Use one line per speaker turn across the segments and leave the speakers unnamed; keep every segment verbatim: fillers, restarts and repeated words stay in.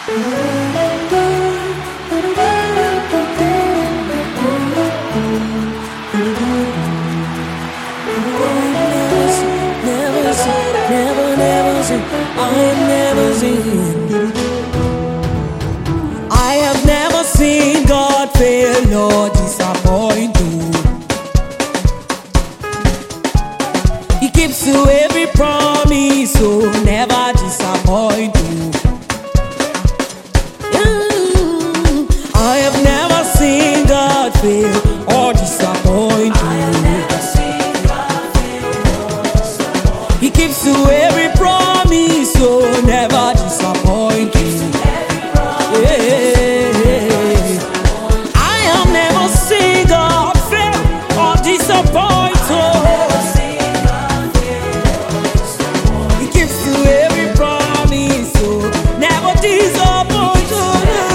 Never seen, never, never seen, I have never seen. I have never seen God fail or disappoint you. He keeps to every promise, so never disappoint you. Mm. I have never seen God fail or disappoint you. He keeps to every promise, so never disappoint you. Yeah. I have never seen God fail or disappoint you. He keeps to every promise, so never disappoint you.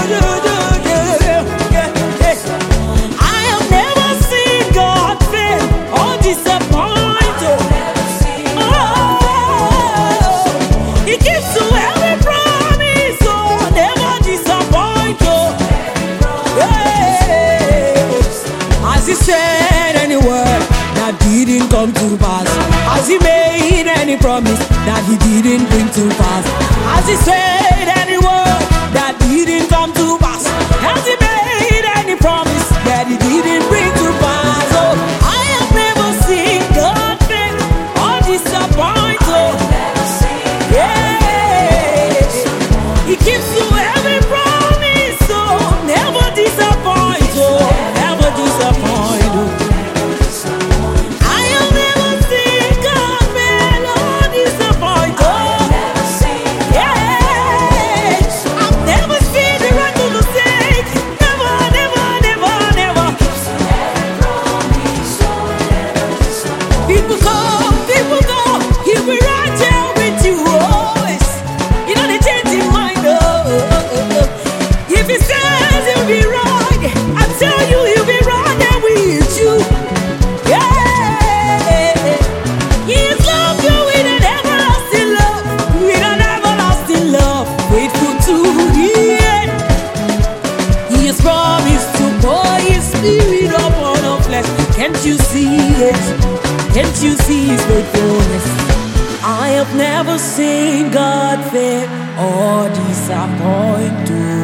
I have never seen God fail or disappoint you. He gives to every promise, so never disappoint you. Yeah. As he said any word that didn't come to pass, as he made any promise that he didn't bring to pass, as he said any word that didn't come to pass, as he made any promise that he didn't bring to pass. Oh, I have never seen God fail or disappoint you. He keeps to every promise, so never disappoint you, never disappoint you. I have never seen God fail or disappoint you. Yeah, I've never seen the righteous forsake. Never, never, never, never. People go, people go, he'll be right there with you always. You know they change his mind. If he says he'll be right, I tell you he'll be right there with you. Yeah, he's loved you with an everlasting love, with an everlasting love, faithful to the end. He has promised to pour his spirit upon our flesh. Can't you see it? Can't you see his faithfulness? I have never seen God fail or disappoint you.